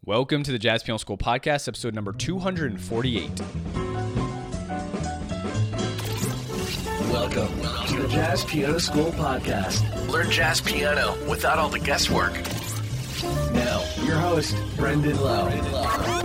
Welcome to the Jazz Piano School Podcast, episode number 248. Welcome to the Jazz Piano School Podcast. Learn jazz piano without all the guesswork. Now, your host, Brendan Lowe.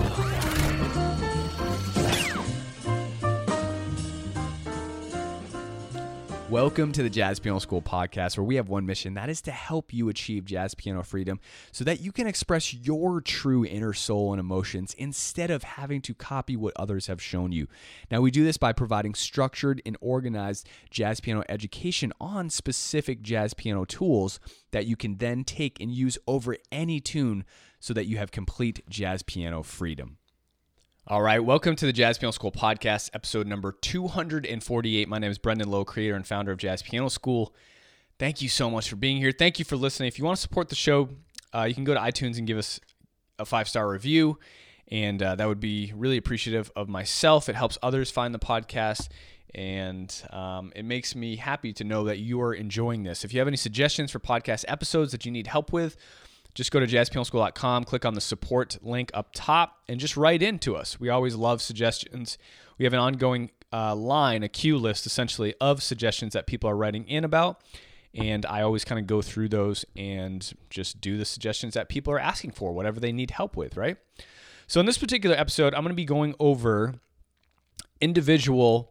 Welcome to the Jazz Piano School Podcast, where we have one mission, that is to help you achieve jazz piano freedom so that you can express your true inner soul and emotions instead of having to copy what others have shown you. Now, we do this by providing structured and organized jazz piano education on specific jazz piano tools that you can then take and use over any tune so that you have complete jazz piano freedom. All right, welcome to the Jazz Piano School Podcast, episode number 248. My name is Brendan Lowe, creator and founder of Jazz Piano School. Thank you so much for being here. Thank you for listening. If you want to support the show, you can go to iTunes and give us a 5-star review, and that would be really appreciative of myself. It helps others find the podcast, and it makes me happy to know that you are enjoying this. If you have any suggestions for podcast episodes that you need help with, just go to jazzpianoschool.com, click on the support link up top, and just write into us. We always love suggestions. We have an ongoing a queue list, essentially, of suggestions that people are writing in about, and I always kind of go through those and just do the suggestions that people are asking for, whatever they need help with, right? So in this particular episode, I'm going to be going over individual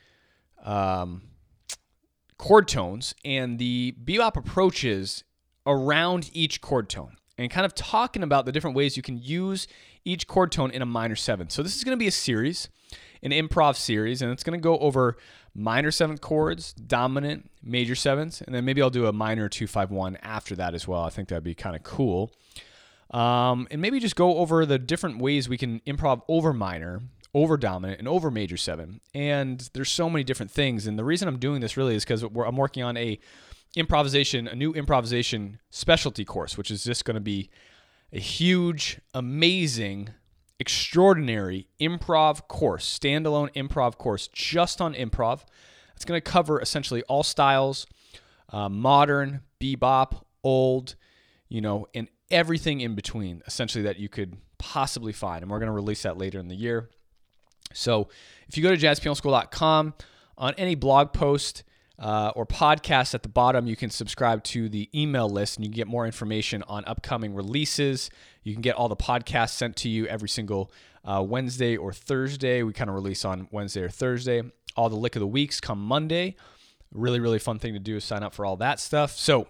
chord tones and the bebop approaches around each chord tone and kind of talking about the different ways you can use each chord tone in a minor 7. So this is going to be a series, an improv series, and it's going to go over minor 7th chords, dominant, major 7s, and then maybe I'll do a minor 2-5-1 after that as well. I think that'd be kind of cool. And maybe just go over the different ways we can improv over minor, over dominant, and over major 7. And there's so many different things, and the reason I'm doing this really is because I'm working on a new improvisation specialty course, which is just going to be a huge, amazing, extraordinary improv course, standalone improv course just on improv. It's going to cover essentially all styles, modern, bebop, old, and everything in between, essentially, that you could possibly find. And we're going to release that later in the year. So if you go to jazzpianoschool.com, on any blog post or podcast at the bottom, you can subscribe to the email list and you can get more information on upcoming releases. You can get all the podcasts sent to you every single Wednesday or Thursday. We kind of release on Wednesday or Thursday. All the Lick of the Weeks come Monday. Really, really fun thing to do is sign up for all that stuff. So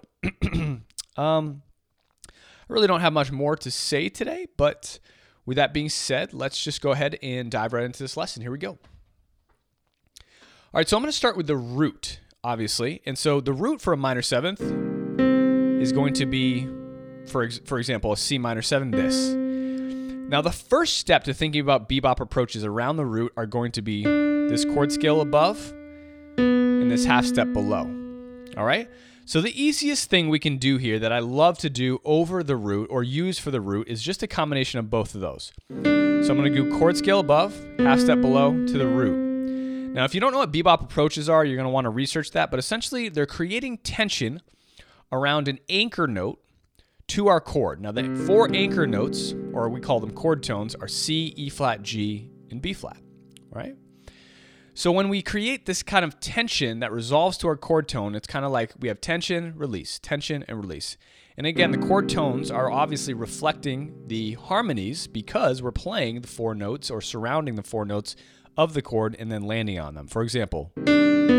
I really don't have much more to say today, but with that being said, let's just go ahead and dive right into this lesson. Here we go. All right, so I'm going to start with the root, obviously. And so the root for a minor 7th is going to be, for example, a C minor 7, this. Now, the first step to thinking about bebop approaches around the root are going to be this chord scale above and this half step below. All right? So the easiest thing we can do here that I love to do over the root or use for the root is just a combination of both of those. So I'm going to do chord scale above, half step below to the root. Now, if you don't know what bebop approaches are, you're going to want to research that, but essentially they're creating tension around an anchor note to our chord. Now, the 4 anchor notes, or we call them chord tones, are C, E flat, G, and B flat, right? So when we create this kind of tension that resolves to our chord tone, it's kind of like we have tension, and release. And again, the chord tones are obviously reflecting the harmonies because we're playing the 4 notes or surrounding the 4 notes of the chord and then landing on them. For example, so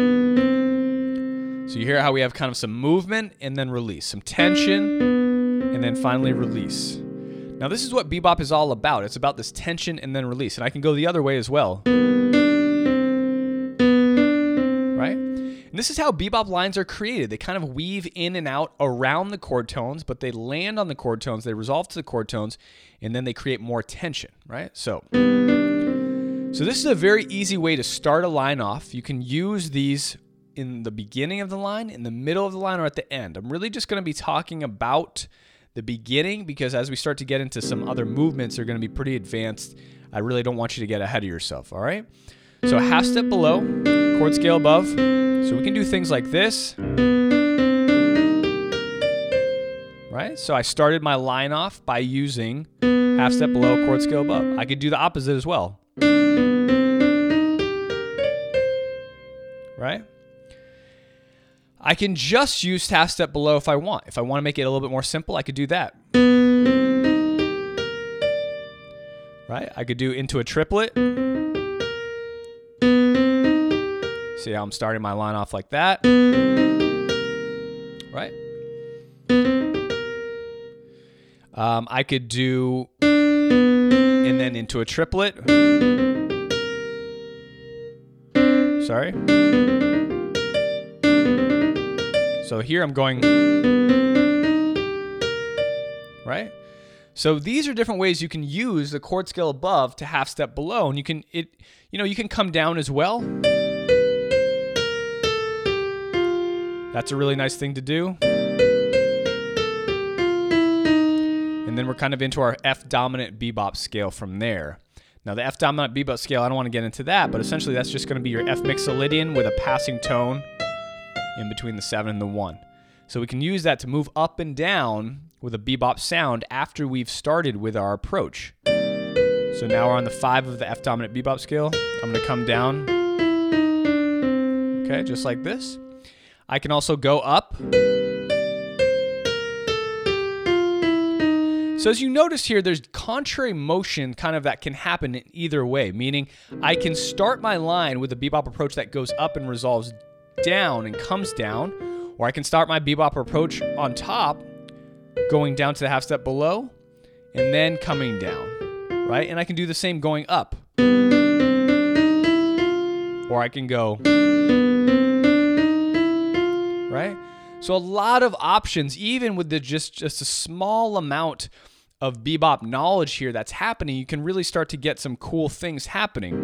you hear how we have kind of some movement and then release, some tension and then finally release. Now this is what bebop is all about. It's about this tension and then release. And I can go the other way as well. Right? And this is how bebop lines are created. They kind of weave in and out around the chord tones, but they land on the chord tones, they resolve to the chord tones, and then they create more tension, right? So this is a very easy way to start a line off. You can use these in the beginning of the line, in the middle of the line, or at the end. I'm really just going to be talking about the beginning because as we start to get into some other movements, they're going to be pretty advanced. I really don't want you to get ahead of yourself, all right? So a half step below, chord scale above. So we can do things like this, right? So I started my line off by using half step below, chord scale above. I could do the opposite as well. Right? I can just use half step below if I want. If I want to make it a little bit more simple, I could do that. Right? I could do into a triplet. See how I'm starting my line off like that. Right? I could do, and then into a triplet. Sorry. So here I'm going, right? So these are different ways you can use the chord scale above to half step below, and you can come down as well. That's a really nice thing to do. And then we're kind of into our F dominant bebop scale from there. Now the F dominant bebop scale, I don't want to get into that, but essentially that's just going to be your F mixolydian with a passing tone in between the 7 and the 1. So we can use that to move up and down with a bebop sound after we've started with our approach. So now we're on the 5 of the F dominant bebop scale. I'm going to come down, okay, just like this. I can also go up. So as you notice here, there's contrary motion kind of that can happen in either way, meaning I can start my line with a bebop approach that goes up and resolves down and comes down, or I can start my bebop approach on top, going down to the half step below, and then coming down, right? And I can do the same going up. Or I can go, right? So a lot of options, even with the just a small amount of bebop knowledge here that's happening, you can really start to get some cool things happening.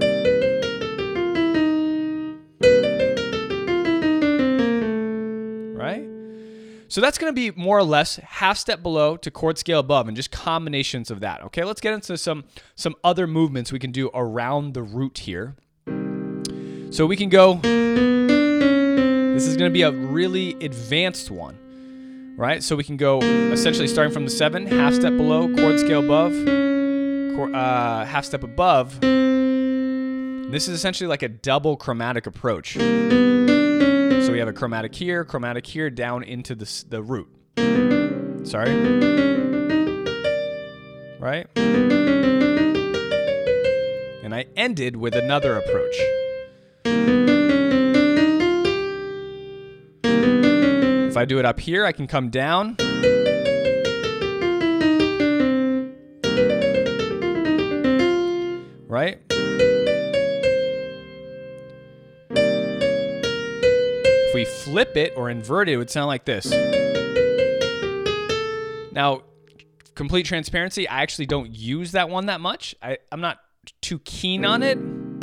Right? So that's going to be more or less half step below to chord scale above and just combinations of that. Okay, let's get into some other movements we can do around the root here. So we can go, this is going to be a really advanced one, right? So we can go essentially starting from the 7, half step below, chord scale above, half step above. This is essentially like a double chromatic approach. So we have a chromatic here, down into the root. Sorry. Right? And I ended with another approach. If I do it up here, I can come down. Right? If we flip it or invert it, it would sound like this. Now, complete transparency, I actually don't use that one that much. I'm not too keen on it.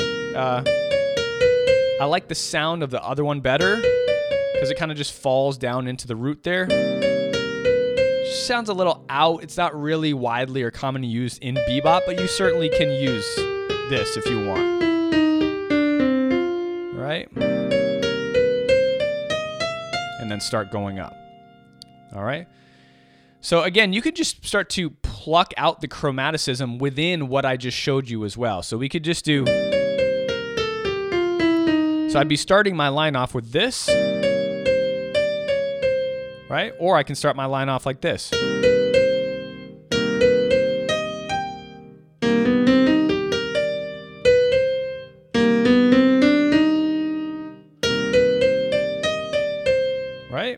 I like the sound of the other one better because it kind of just falls down into the root there. Just sounds a little out. It's not really widely or commonly used in bebop, but you certainly can use this if you want. Right? And then start going up. All right? So again, you could just start to pluck out the chromaticism within what I just showed you as well. So we could just do... So I'd be starting my line off with this, right? Or I can start my line off like this. Right?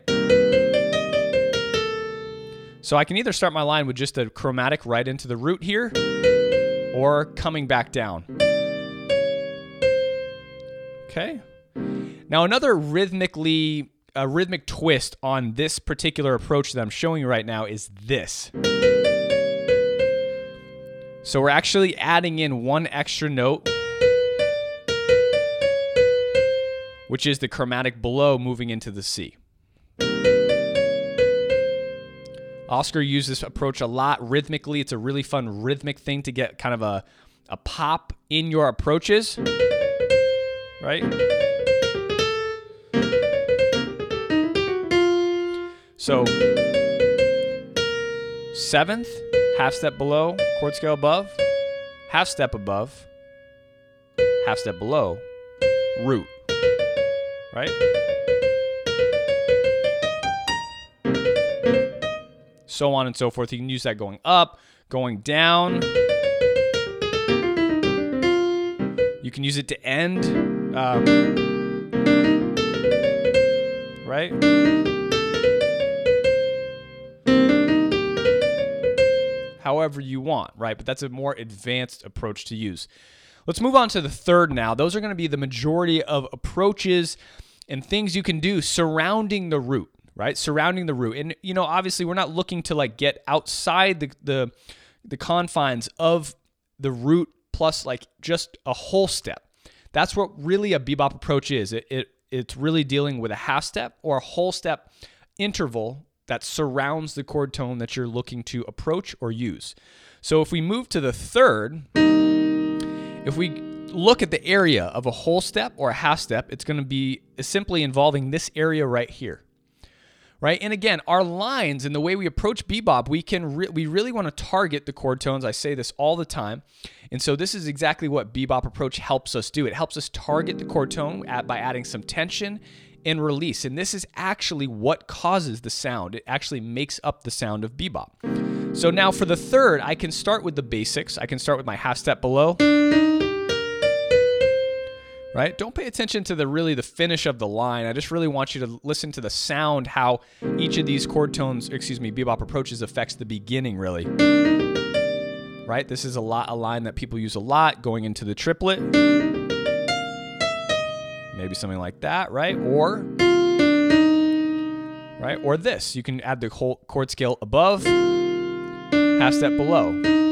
So I can either start my line with just a chromatic right into the root here, or coming back down. Okay. Now another rhythmic twist on this particular approach that I'm showing you right now is this. So we're actually adding in one extra note, which is the chromatic below moving into the C. Oscar used this approach a lot rhythmically. It's a really fun rhythmic thing to get kind of a pop in your approaches. Right? So, 7th, half step below, chord scale above, half step above, half step below, root, right? So on and so forth. You can use that going up, going down. You can use it to end, right? However you want, right? But that's a more advanced approach to use. Let's move on to the third now. Those are going to be the majority of approaches and things you can do surrounding the root, right? Surrounding the root. And, obviously we're not looking to like get outside the confines of the root plus like just a whole step. That's what really a bebop approach is. It's really dealing with a half step or a whole step interval that surrounds the chord tone that you're looking to approach or use. So if we move to the third, if we look at the area of a whole step or a half step, it's going to be simply involving this area right here, right? And again, our lines and the way we approach bebop, we really want to target the chord tones. I say this all the time. And so this is exactly what bebop approach helps us do. It helps us target the chord tone by adding some tension and release. And this is actually what causes the sound. It actually makes up the sound of bebop. So now for the third, I can start with the basics. I can start with my half step below. Right? Don't pay attention to the finish of the line. I just really want you to listen to the sound, how each of these chord tones, bebop approaches affects the beginning really. Right? This is a line that people use a lot going into the triplet. Maybe something like that, right? Or this. You can add the whole chord scale above, half step below.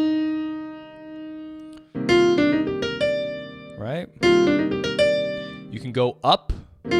Right? You can go up.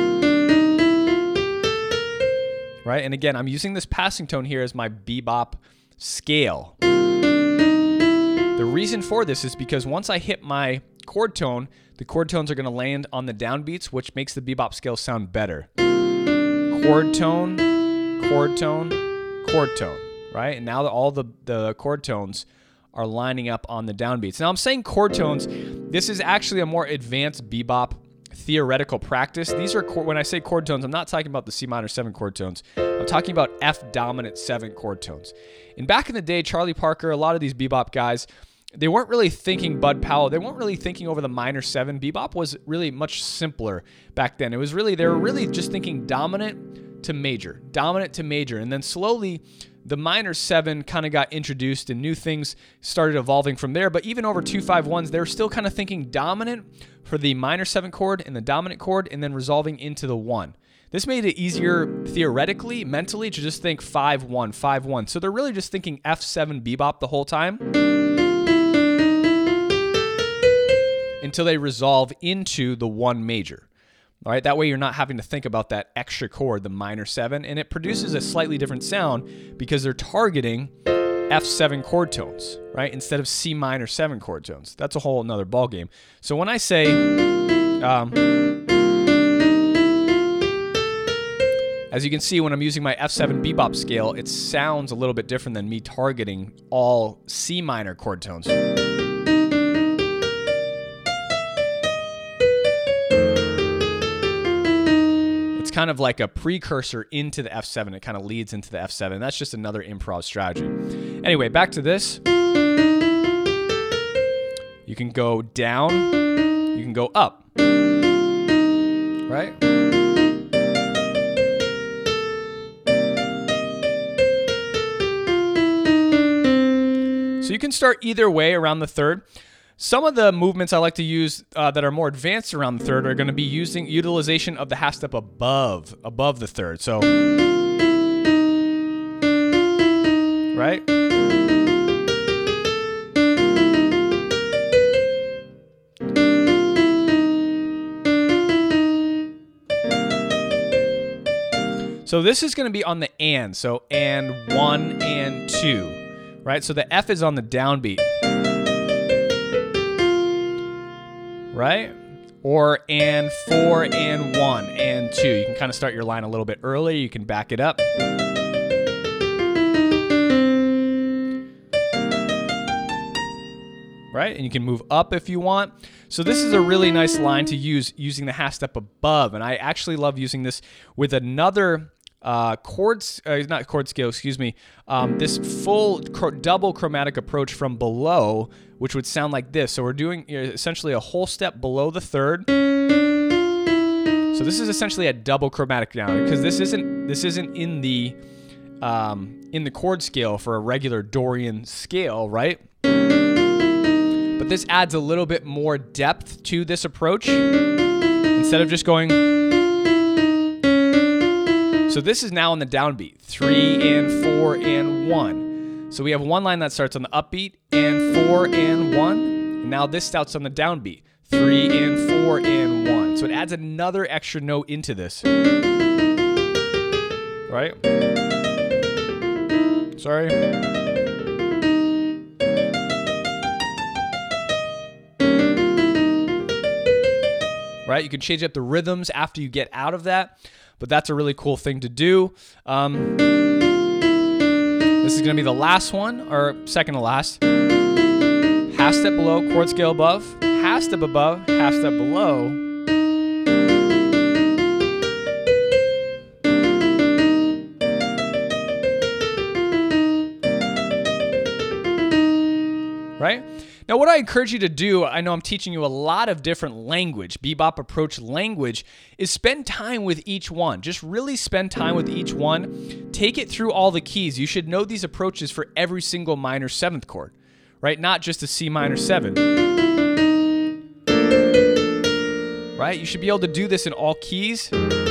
Right? And again, I'm using this passing tone here as my bebop scale. The reason for this is because once I hit my chord tone, the chord tones are going to land on the downbeats, which makes the bebop scale sound better. Chord tone, chord tone, chord tone, right? And now all the chord tones are lining up on the downbeats. Now I'm saying chord tones, this is actually a more advanced bebop theoretical practice. These are, when I say chord tones, I'm not talking about the C minor 7 chord tones. I'm talking about F dominant 7 chord tones. And back in the day, Charlie Parker, a lot of these bebop guys, they weren't really thinking Bud Powell. They weren't really thinking over the minor 7. Bebop was really much simpler back then. They were really just thinking dominant to major. And then slowly the minor 7 kind of got introduced and new things started evolving from there. But even over 2-5-1s, they were still kind of thinking dominant for the minor 7 chord and the dominant chord and then resolving into the 1. This made it easier theoretically, mentally, to just think 5-1, 5-1. So they're really just thinking F7 bebop the whole time until they resolve into the 1 major. All right, that way you're not having to think about that extra chord, the minor 7, and it produces a slightly different sound because they're targeting F7 chord tones, right, instead of C minor 7 chord tones. That's a whole another ballgame. So when I say, as you can see, when I'm using my F7 bebop scale, it sounds a little bit different than me targeting all C minor chord tones. Kind of like a precursor into the F7. It kind of leads into the F7. That's just another improv strategy. Anyway, back to this. You can go down. You can go up. Right? So you can start either way around the third. Some of the movements I like to use that are more advanced around the third are going to be using utilization of the half step above the third. So, right? So this is going to be on the and. So and 1 and 2, right? So the F is on the downbeat. Right? Or and 4 and 1 and 2. You can kind of start your line a little bit earlier. You can back it up. right? And you can move up if you want. So this is a really nice line to use using the half step above. And I actually love using this with another not chord scale, excuse me, this full double chromatic approach from below, which would sound like this. So we're doing essentially a whole step below the third. So this is essentially a double chromatic now, because this isn't in the chord scale for a regular Dorian scale, right? But this adds a little bit more depth to this approach instead of just going. So this is now on the downbeat, 3 and 4 and 1. So we have one line that starts on the upbeat and 4 and 1. And now this starts on the downbeat, 3 and 4 and 1. So it adds another extra note into this. Right? Sorry. Right? You can change up the rhythms after you get out of that, but that's a really cool thing to do. This is going to be the last one, or second to last. Half step below, chord scale above, half step above, half step below. Right? Now, what I encourage you to do, I know I'm teaching you a lot of different language, bebop approach language, is spend time with each one. Just really spend time with each one. Take it through all the keys. You should know these approaches for every single minor seventh chord, right? Not just a C minor 7. Right? You should be able to do this in all keys.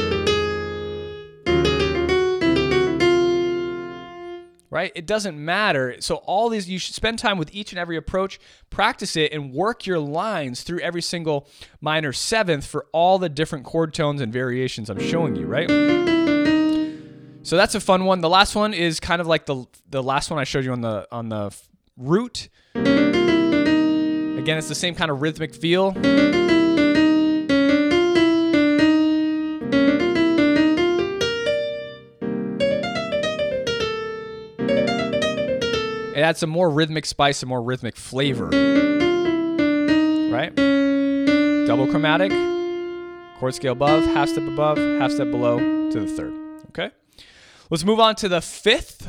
Right? It doesn't matter. So all these, you should spend time with each and every approach, practice it, and work your lines through every single minor seventh for all the different chord tones and variations I'm showing you, right? So that's a fun one. The last one is kind of like the last one I showed you on the root. Again, it's the same kind of rhythmic feel. It adds some more rhythmic spice, some more rhythmic flavor, right? Double chromatic, chord scale above, half step below to the third, okay? Let's move on to the fifth.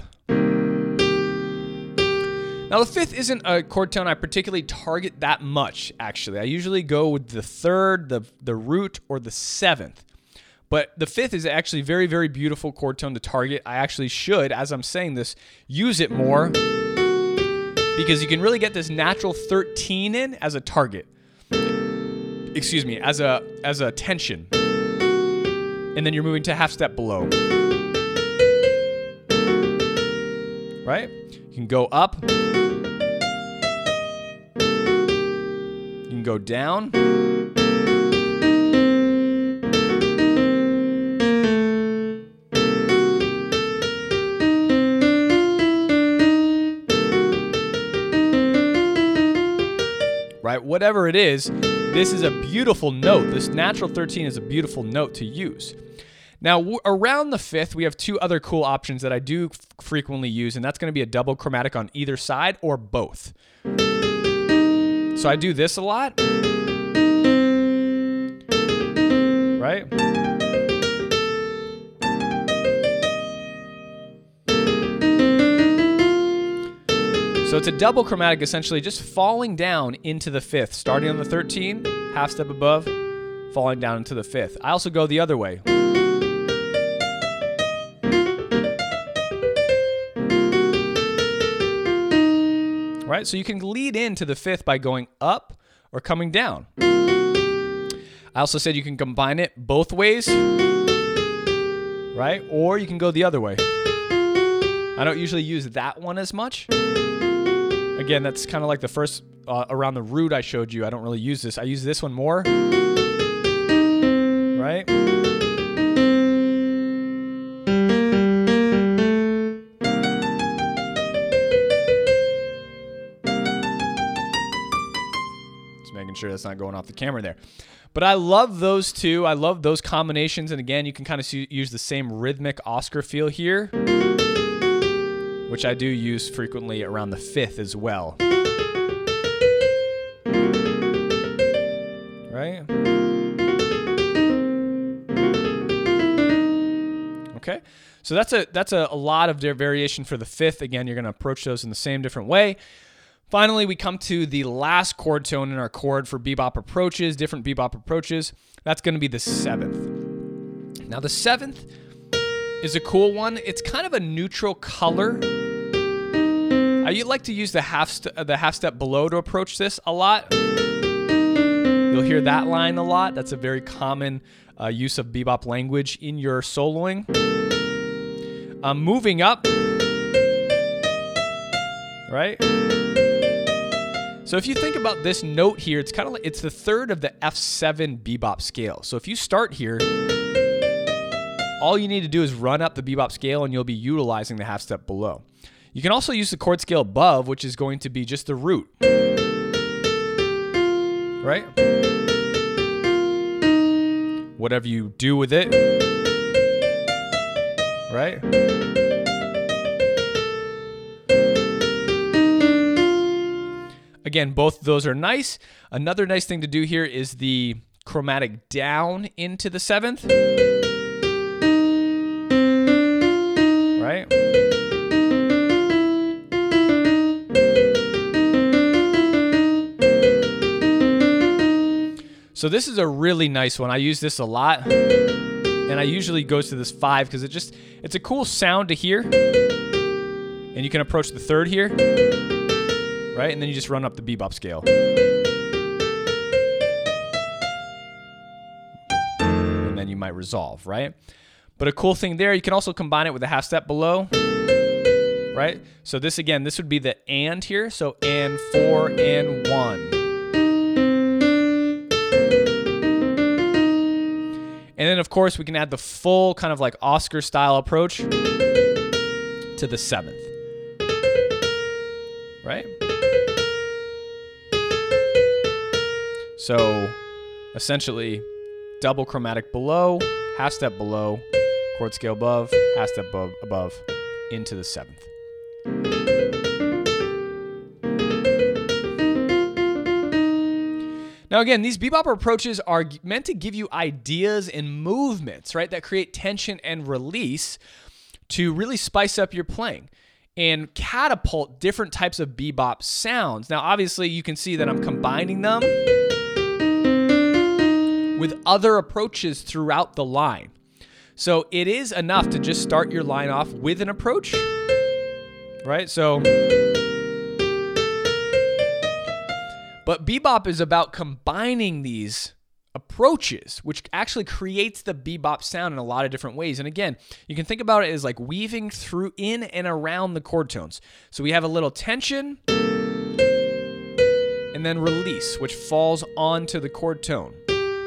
Now, the fifth isn't a chord tone I particularly target that much, actually. I usually go with the third, the root, or the seventh. But the fifth is actually a very, very beautiful chord tone to target. I actually should, as I'm saying this, use it more, because you can really get this natural 13 in as a target. Excuse me, as a tension. And then you're moving to half step below. Right? You can go up. You can go down. Right? Whatever it is, this is a beautiful note. This natural 13 is a beautiful note to use. Now, around the fifth, we have two other cool options that I do frequently use, and that's going to be a double chromatic on either side or both. So I do this a lot. Right? So it's a double chromatic, essentially just falling down into the fifth, starting on the 13, half step above, falling down into the fifth. I also go the other way. Right? So you can lead into the fifth by going up or coming down. I also said you can combine it both ways, right? Or you can go the other way. I don't usually use that one as much. Again, that's kind of like the first around the root I showed you. I don't really use this. I use this one more. Right? Just making sure that's not going off the camera there. But I love those two. I love those combinations. And again, you can kind of use the same rhythmic Oscar feel here, which I do use frequently around the fifth as well. So that's a lot of their variation for the fifth. Again, you're going to approach those in the same different way. Finally, we come to the last chord tone in our chord for bebop approaches, different bebop approaches. That's going to be the seventh. Now, the seventh is a cool one. It's kind of a neutral color. I like to use the half step below to approach this a lot. You'll hear that line a lot. That's a very common use of bebop language in your soloing. Moving up, right? So if you think about this note here, it's kind of like it's the third of the F7 bebop scale. So if you start here, all you need to do is run up the bebop scale and you'll be utilizing the half step below. You can also use the chord scale above, which is going to be just the root. Right? Whatever you do with it. Right? Again, both of those are nice. Another nice thing to do here is the chromatic down into the seventh. Right? So this is a really nice one. I use this a lot. And I usually go to this 5 because it's a cool sound to hear. And you can approach the third here. Right? And then you just run up the bebop scale. And then you might resolve, right? But a cool thing there, you can also combine it with a half step below. Right? So this would be the and here. So and 4 and 1. And then, of course, we can add the full kind of like Oscar-style approach to the seventh. Right? So, essentially, double chromatic below, half step below, chord scale above, half step above, into the seventh. Now, again, these bebop approaches are meant to give you ideas and movements, right, that create tension and release to really spice up your playing and catapult different types of bebop sounds. Now, obviously, you can see that I'm combining them with other approaches throughout the line. So it is enough to just start your line off with an approach, right? But bebop is about combining these approaches, which actually creates the bebop sound in a lot of different ways. And again, you can think about it as like weaving through in and around the chord tones. So we have a little tension and then release, which falls onto the chord tone.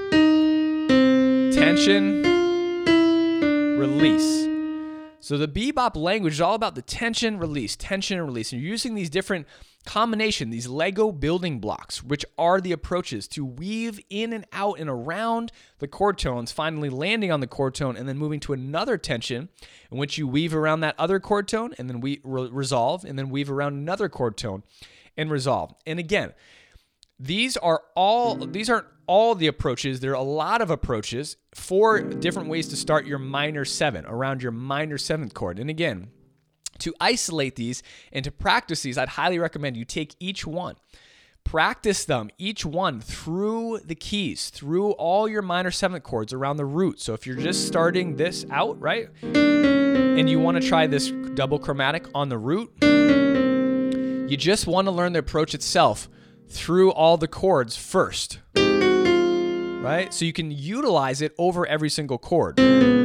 Tension, release. So the bebop language is all about the tension, release, tension, and release. And you're using these different combination, these Lego building blocks, which are the approaches to weave in and out and around the chord tones, finally landing on the chord tone and then moving to another tension in which you weave around that other chord tone and then we resolve and then weave around another chord tone and resolve. And again, these aren't all the approaches. There are a lot of approaches, 4 different ways to start your minor 7 around your minor 7th chord. And again, to isolate these and to practice these, I'd highly recommend you take each one. Practice them, each one, through the keys, through all your minor 7th chords around the root. So if you're just starting this out, right, and you want to try this double chromatic on the root, you just want to learn the approach itself through all the chords first, right? So you can utilize it over every single chord.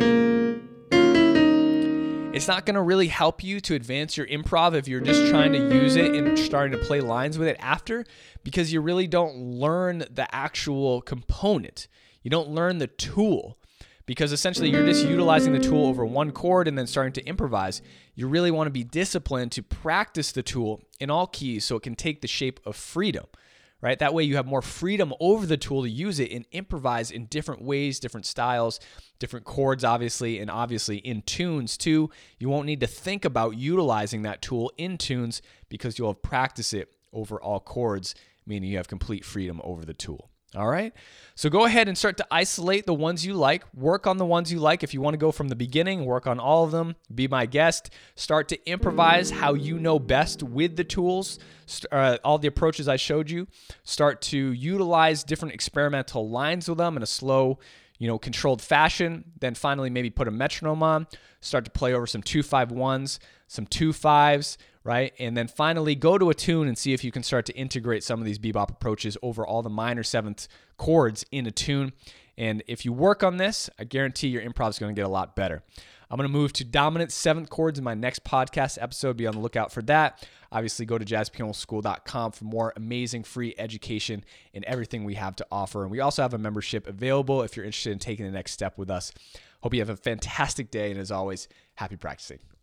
It's not going to really help you to advance your improv if you're just trying to use it and starting to play lines with it after, because you really don't learn the actual component. You don't learn the tool, because essentially you're just utilizing the tool over one chord and then starting to improvise. You really want to be disciplined to practice the tool in all keys so it can take the shape of freedom, right? That way you have more freedom over the tool to use it and improvise in different ways, different styles, different chords, obviously, and obviously in tunes too. You won't need to think about utilizing that tool in tunes because you'll have practiced it over all chords, meaning you have complete freedom over the tool. All right. So go ahead and start to isolate the ones you like. Work on the ones you like. If you want to go from the beginning, work on all of them. Be my guest. Start to improvise how you know best with the tools, all the approaches I showed you. Start to utilize different experimental lines with them in a slow, controlled fashion. Then finally, maybe put a metronome on. Start to play over some 2-5-1s, some 2-5s, right? And then finally go to a tune and see if you can start to integrate some of these bebop approaches over all the minor seventh chords in a tune. And if you work on this, I guarantee your improv is going to get a lot better. I'm going to move to dominant seventh chords in my next podcast episode. Be on the lookout for that. Obviously, go to jazzpianoschool.com for more amazing free education and everything we have to offer. And we also have a membership available if you're interested in taking the next step with us. Hope you have a fantastic day. And as always, happy practicing.